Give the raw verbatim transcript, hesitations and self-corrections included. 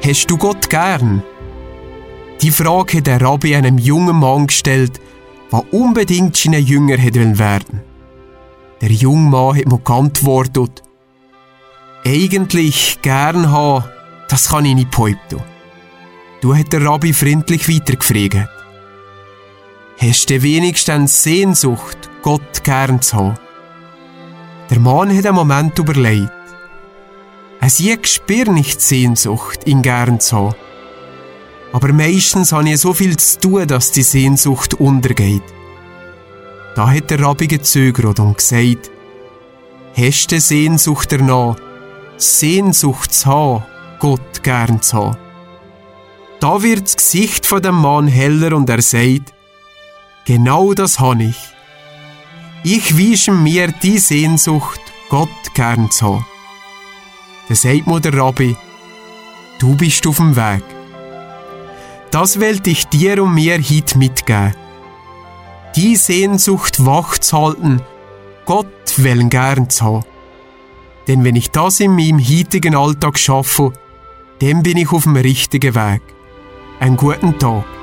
Hast du Gott gern? Die Frage hat der Rabbi einem jungen Mann gestellt, der unbedingt seine Jünger hätte werden. Der junge Mann hat mir geantwortet: Eigentlich gern haben, das kann ich nicht behaupten. Du hat der Rabbi freundlich weitergefragt: Hast du wenigstens Sehnsucht, Gott gern zu haben? Der Mann hat einen Moment überlegt. Es ich spüre nicht Sehnsucht, ihn gern zu haben. Aber meistens habe ich so viel zu tun, dass die Sehnsucht untergeht. Da hat der Rabbi gezögert und gesagt: Hast du Sehnsucht danach, Sehnsucht zu haben, Gott gern zu haben? Da wird das Gesicht von dem Mann heller und er sagt: Genau das habe ich. Ich wünsche mir die Sehnsucht, Gott gern zu haben. Da sagt mir der Rabbi: Du bist auf dem Weg. Das will ich dir und mir heute mitgeben. Die Sehnsucht wach zu halten, Gott will gern zu haben. Denn wenn ich das in meinem heutigen Alltag schaffe, dann bin ich auf dem richtigen Weg. Einen guten Tag.